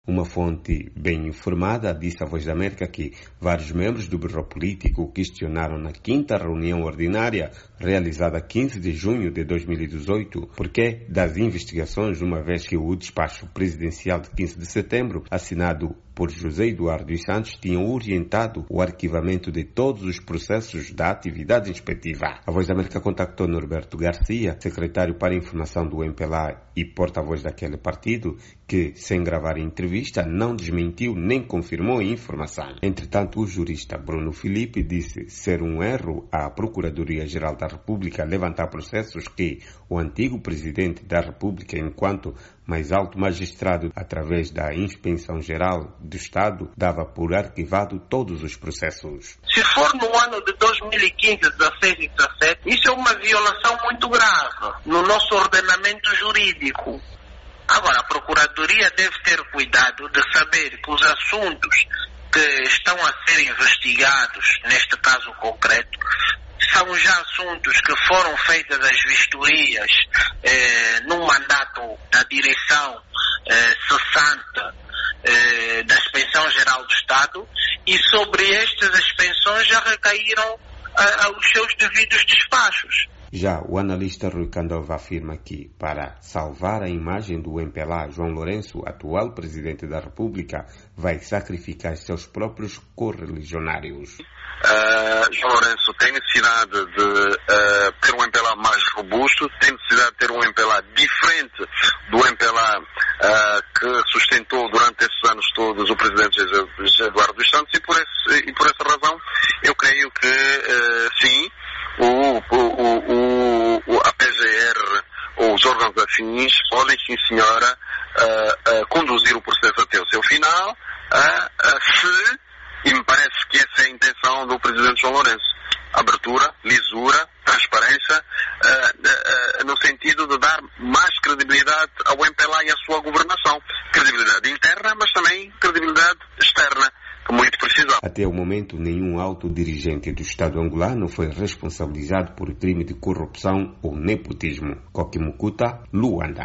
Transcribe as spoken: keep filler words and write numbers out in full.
Uma fonte bem informada disse à Voz da América que vários membros do Bureau Político questionaram na quinta reunião ordinária, realizada a quinze de junho de dois mil e dezoito, porquê das investigações, uma vez que o despacho presidencial de quinze de setembro, assinado por José Eduardo dos Santos, tinham orientado o arquivamento de todos os processos da atividade inspectiva. A Voz da América contactou Norberto Garcia, secretário para a informação do M P L A e porta-voz daquele partido, que, sem gravar a entrevista, não desmentiu nem confirmou a informação. Entretanto, o jurista Bruno Filipe disse ser um erro a Procuradoria-Geral da República levantar processos que o antigo presidente da República, enquanto mais alto magistrado, através da Inspeção Geral do Estado, dava por arquivado todos os processos. Se for no ano de dois mil e quinze, dezasseis e dezassete, isso é uma violação muito grave no nosso ordenamento jurídico. Agora, a Procuradoria deve ter cuidado de saber que os assuntos que estão a ser investigados, neste caso concreto, são já assuntos que foram feitas as vistorias eh, no mandato da direção eh, cessante eh, da Inspeção Geral do Estado, e sobre estas expensões já recaíram ah, os seus devidos despachos. Já o analista Rui Candova afirma que, para salvar a imagem do M P L A, João Lourenço, atual presidente da República, vai sacrificar seus próprios correligionários. Uh, João Lourenço tem necessidade de uh, ter um M P L A mais robusto, tem necessidade de ter um M P L A diferente do M P L A uh, que sustentou durante esses anos todos o presidente José Eduardo dos Santos, e por, esse, e por essa razão eu creio que uh, sim, o, o, o, o, a P G R ou os órgãos afins podem, sim senhora, uh, uh, conduzir o processo até o seu final, uh, uh, se, e me parece que essa é a intenção do presidente João Lourenço, abertura, lisura, transparência, uh, uh, no sentido de dar mais credibilidade ao M P L A e à sua governação. Credibilidade interna, mas também credibilidade externa, que muito precisamos. Até o momento, nenhum alto dirigente do Estado angolano foi responsabilizado por crime de corrupção ou nepotismo. Koki Mukuta, Luanda.